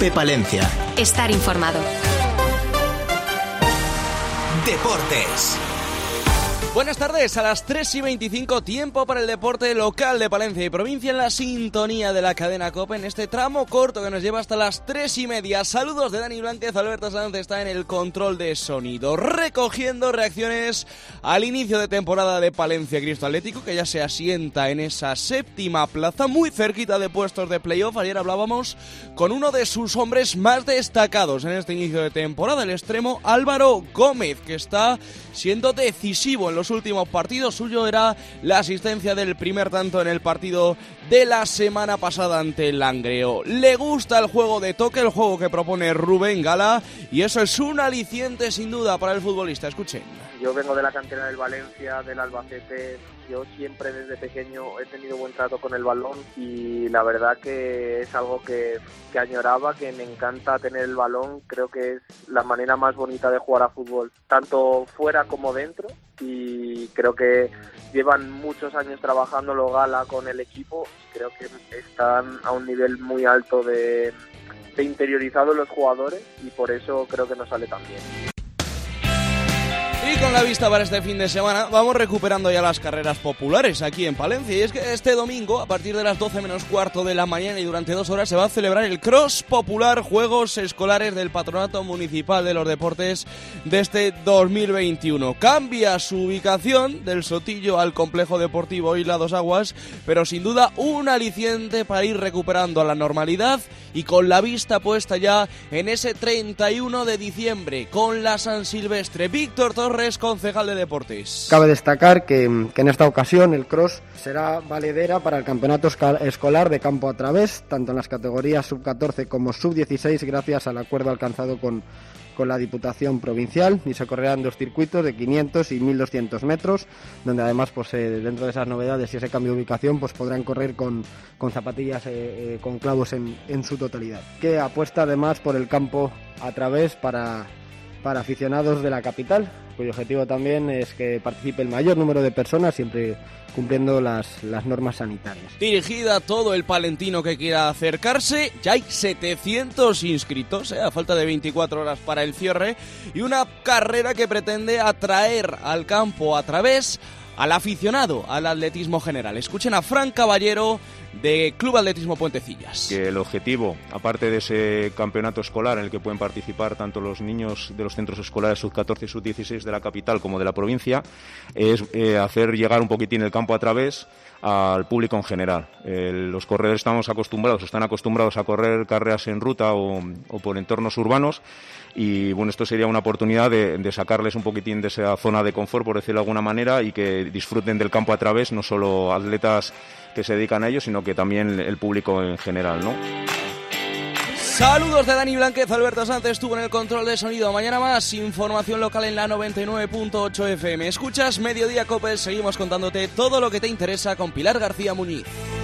COPE Palencia. Estar informado. Deportes. Buenas tardes, a las 3:25, tiempo para el deporte local de Palencia y provincia en la sintonía de la cadena COPE en este tramo corto que nos lleva hasta las 3:30. Saludos de Dani Blánquez, Alberto Sanz está en el control de sonido, recogiendo reacciones al inicio de temporada de Palencia Cristo Atlético, que ya se asienta en esa séptima plaza, muy cerquita de puestos de playoff. Ayer hablábamos con uno de sus hombres más destacados en este inicio de temporada, el extremo Álvaro Gómez, que está siendo decisivo en los últimos partidos. Suyo era la asistencia del primer tanto en el partido de la semana pasada ante el Langreo. Le gusta el juego de toque, el juego que propone Rubén Gala, y eso es un aliciente sin duda para el futbolista. Escuchen. Yo vengo de la cantera del Valencia, del Albacete. Yo siempre desde pequeño he tenido buen trato con el balón y la verdad que es algo que añoraba, que me encanta tener el balón. Creo que es la manera más bonita de jugar a fútbol, tanto fuera como dentro, y creo que llevan muchos años trabajándolo Gala con el equipo. Creo que están a un nivel muy alto de interiorizado los jugadores y por eso creo que nos sale tan bien. Y con la vista para este fin de semana vamos recuperando ya las carreras populares aquí en Palencia. Y es que este domingo, a partir de las 12 menos cuarto de la mañana y durante 2 horas, se va a celebrar el Cross Popular, Juegos Escolares del Patronato Municipal de los Deportes de este 2021. Cambia su ubicación del Sotillo al Complejo Deportivo Isla Dos Aguas, pero sin duda un aliciente para ir recuperando a la normalidad y con la vista puesta ya en ese 31 de diciembre con la San Silvestre. Víctor Torres, concejal de Deportes. Cabe destacar que en esta ocasión el cross será valedera para el campeonato escolar de campo a través, tanto en las categorías sub-14 como sub-16, gracias al acuerdo alcanzado con la Diputación Provincial, y se correrán 2 circuitos de 500 y 1200 metros, donde además dentro de esas novedades y ese cambio de ubicación podrán correr con zapatillas con clavos en su totalidad, que apuesta además por el campo a través para aficionados de la capital, cuyo objetivo también es que participe el mayor número de personas, siempre cumpliendo las normas sanitarias. Dirigida a todo el palentino que quiera acercarse, ya hay 700 inscritos, a falta de 24 horas para el cierre, y una carrera que pretende atraer al campo a través al aficionado al atletismo general. Escuchen a Fran Caballero, de Club Atletismo Puentecillas. Que el objetivo, aparte de ese campeonato escolar en el que pueden participar tanto los niños de los centros escolares sub-14 y sub-16 de la capital como de la provincia, es hacer llegar un poquitín el campo a través al público en general. Los corredores están acostumbrados a correr carreras en ruta o por entornos urbanos, y bueno, esto sería una oportunidad de sacarles un poquitín de esa zona de confort, por decirlo de alguna manera, y que disfruten del campo a través, no solo atletas que se dedican a ello, sino que también el público en general, ¿no? Saludos de Dani Blánquez, Alberto Sanz estuvo en el control de sonido. Mañana más información local en la 99.8 FM. Escuchas Mediodía COPE, seguimos contándote todo lo que te interesa con Pilar García Muñiz.